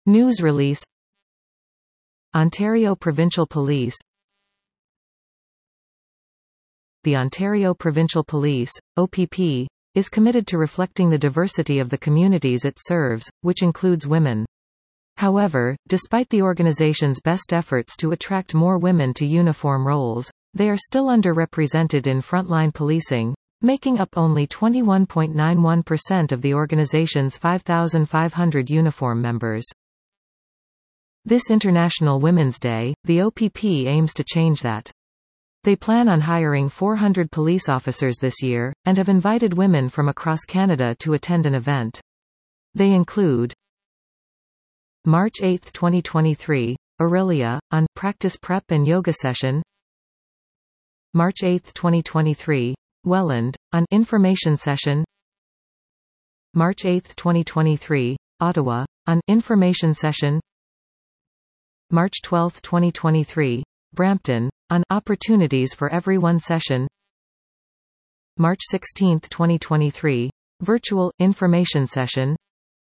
News release. Ontario Provincial Police. The Ontario Provincial Police, OPP, is committed to reflecting the diversity of the communities it serves, which includes women. However, despite the organization's best efforts to attract more women to uniform roles, they are still underrepresented in frontline policing, making up only 21.91% of the organization's 5,500 uniform members. This International Women's Day, the OPP aims to change that. They plan on hiring 400 police officers this year, and have invited women from across Canada to attend an event. They include March 8, 2023, Aurelia, on Practice Prep and Yoga Session. March 8, 2023, Welland, on Information Session. March 8, 2023, Ottawa, on Information Session. March 12, 2023, Brampton, on Opportunities for Everyone Session. March 16, 2023, Virtual Information Session.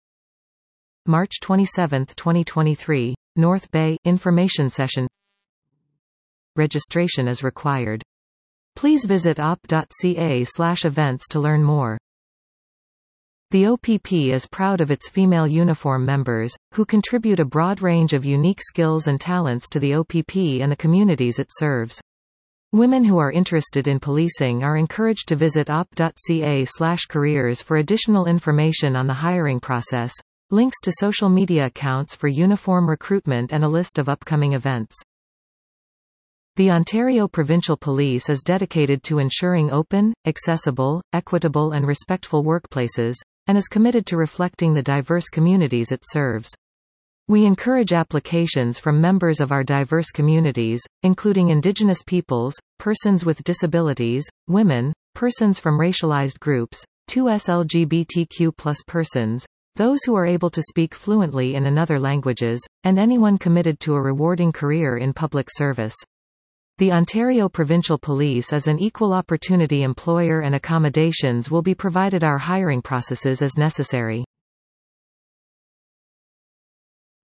March 27, 2023, North Bay Information Session. Registration is required. Please visit op.ca/events to learn more. The OPP is proud of its female uniform members, who contribute a broad range of unique skills and talents to the OPP and the communities it serves. Women who are interested in policing are encouraged to visit op.ca/careers for additional information on the hiring process, links to social media accounts for uniform recruitment and a list of upcoming events. The Ontario Provincial Police is dedicated to ensuring open, accessible, equitable and respectful workplaces, and is committed to reflecting the diverse communities it serves. We encourage applications from members of our diverse communities, including Indigenous peoples, persons with disabilities, women, persons from racialized groups, 2S LGBTQ+ persons, those who are able to speak fluently in another languages, and anyone committed to a rewarding career in public service. The Ontario Provincial Police is an equal opportunity employer and accommodations will be provided our hiring processes as necessary.